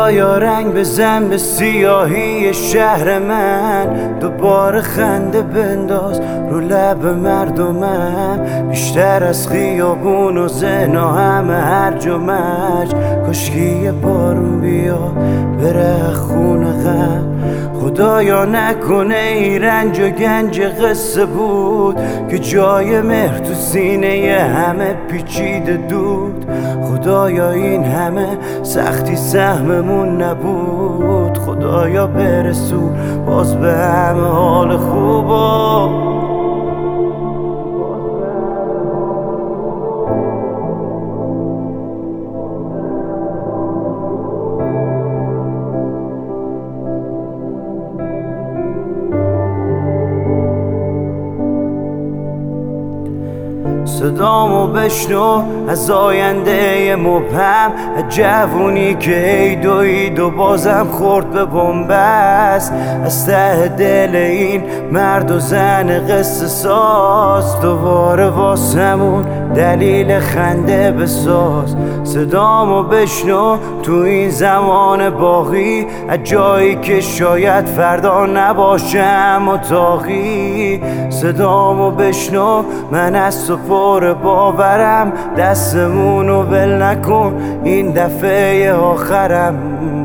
خدایا رنگ بزن به سیاهی شهر من، دوباره خنده بنداز رو لب مردمم، بیشتر از خیابون و زنا همه هرج و مرج. کاشکی یه بارون بیا بره خونه غم، خدایا نکنه ای رنج و گنج قصه بود که جای مهر تو سینه همه پیچیده دود. خدایا این همه سختی سهممون نبود، خدایا برسون باز به همه حال خوبا. صدامو بشنو از آینده مبهم، از جوونی که عید و بازم خورد به بنبست. از ته دل این مرد و زن قصه ساز، دوباره واسمون دلیل خنده بساز. صدامو بشنو تو این زمان باقی، از جایی که شاید فردا نباشم اتاقی. صدامو بشنو من از تو پر باورم، دستمونو ول نکن این دفعه آخرم.